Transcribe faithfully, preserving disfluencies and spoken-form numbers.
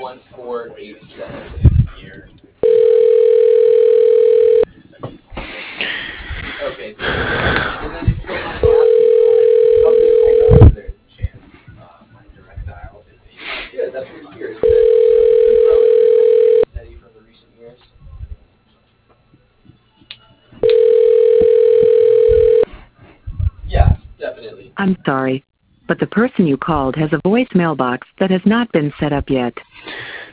one four eight seven. Okay, so and then if you don't mind asking, uh, how difficult was there to chance uh, my direct dial is a good. That's good to hear. Is that you know, growing or steady from the recent years? Yeah, definitely. I'm sorry, but the person you called has a voicemail box that has not been set up yet.